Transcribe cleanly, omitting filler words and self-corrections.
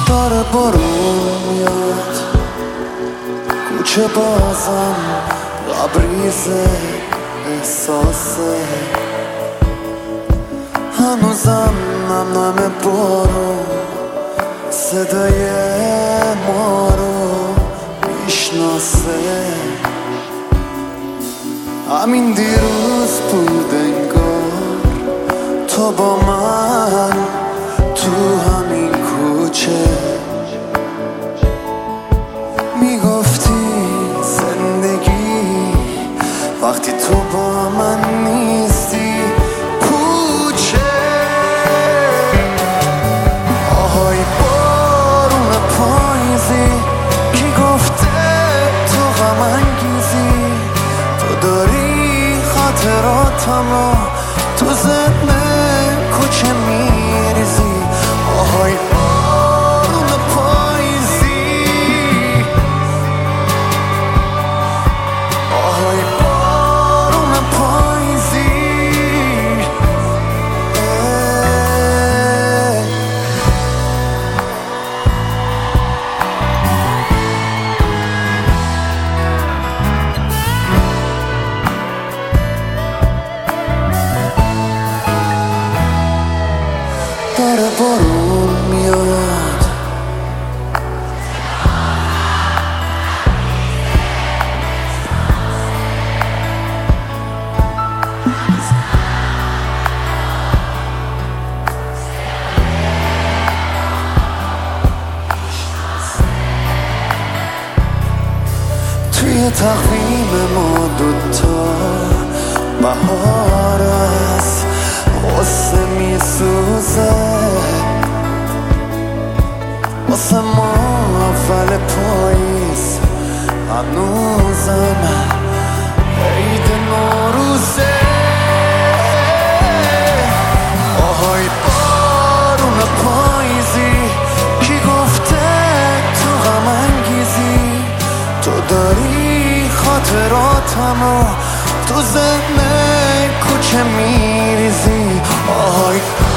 داره بارون میاد، کوچه بازم لبریزه، احساسه هنوزم نمنمه بارون صدای ما رو میشناسه. همین دیروز بود انگار تو با من تو همین کوچه میگفتی زندگی وقتی تو با من نیستی پوچه. آهای بارون پاییزی کی گفته تو غم انگیزی، تو داری خاطراتم تو ذهن کوچه میریزی. آهای بارون پاییزی، آهای بارون پاییزی. داره بارون میاد، توی تقویم ما دوتا بهار است، غصه میسوزه واسه ما اول پاییز، هنوزم عید نوروزه. آهای بارون پاییزی کی گفته تو غم انگیزی، تو داری خاطراتمو تو ذهن کوچه میریزی. آهای